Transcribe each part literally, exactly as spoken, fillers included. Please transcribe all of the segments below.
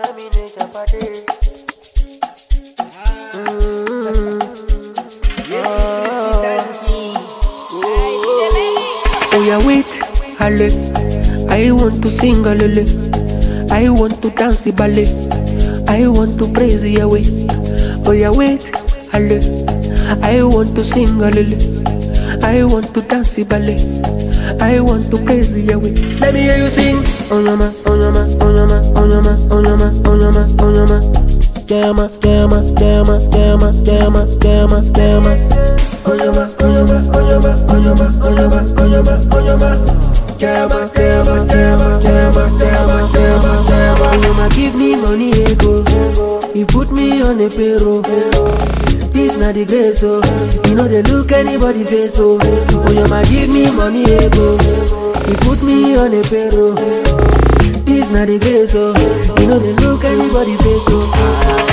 Oh yeah, wait, halle. I want to sing a lele. I want to dance the ballet. I want to praise Yahweh. Oh yeah, wait, halle. I want to sing a lele. I want to dance the ballet. I want to praise Yahweh. Let me hear you sing. Onyama, onyama, onyama, onyama, onyama, onyama, onyama. Jama, jama, jama, jama, jama, jama, jama. Onyama, onyama, onyama, onyama, onyama, onyama, onyama. Jama, jama, jama, jama, jama, jama, jama. Onyama, give me money, ego. You put me on a payroll. This not the grace, oh. You know they look anybody face, oh. Onyama, give me money, ego. You put me on a payroll. This not the grace, oh. You know they look anybody face, oh.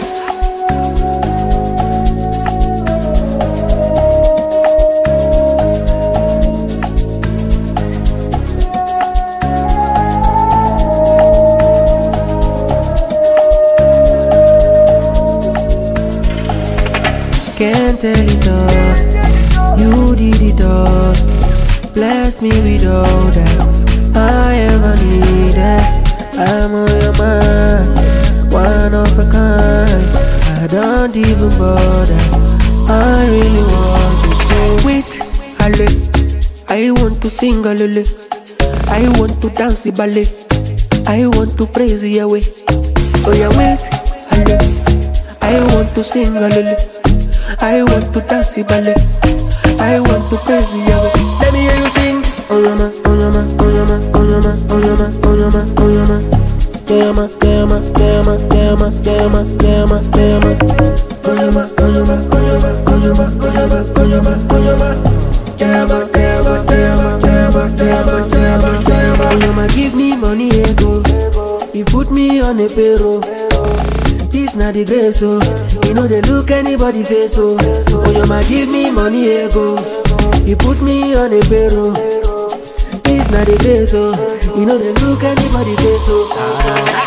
Can't tell it all, you did it all. Bless me with all that I ever needed. I'm on your mind, one of a kind. I don't even bother, I really want to say. Wait, halle, I want to sing a lele. I want to dance the ballet. I want to praise Yahweh. Oh yeah, wait, halle, I want to sing a lele. I want to dance the ballet. I want to praise Yahweh. Let me hear you sing. Onyama, onyama, onyama, onyama, onyama, onyama, onyama. Jama, jama, jama, jama, jama, jama, jama. Onyama, onyama, onyama, onyama, onyama, onyama, onyama. Jama, jama, jama, jama, jama, jama, jama. Onyama, give me money, ego. You put me on a payroll. This not the grace, oh. You know they look anybody face, oh. Onyama, give me money, ego. You put me on a payroll. This not the grace, oh. You know they look anybody face, oh.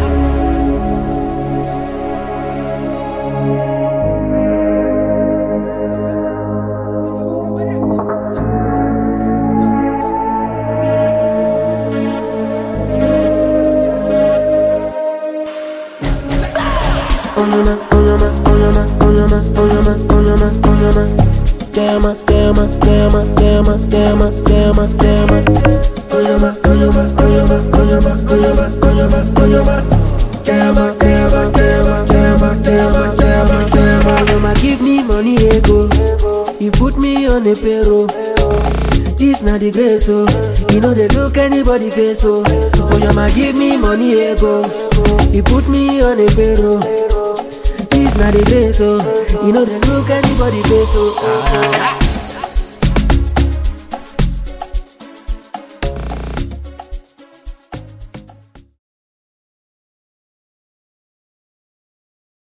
Onyama, onyama, onyama, onyama, onyama, onyama, onyama. Jama, jama, jama, jama, jama, jama, jama. Onyama, onyama, onyama, onyama, onyama, onyama, onyama. Jama, jama, jama, jama, jama, jama, jama. Onyama, give me money, ego. You put me on a payroll. This not the grace, oh. You know they look anybody face, oh. Onyama, give me money, ego. You put me on a payroll. This not the grace, oh. You know they look anybody face, oh.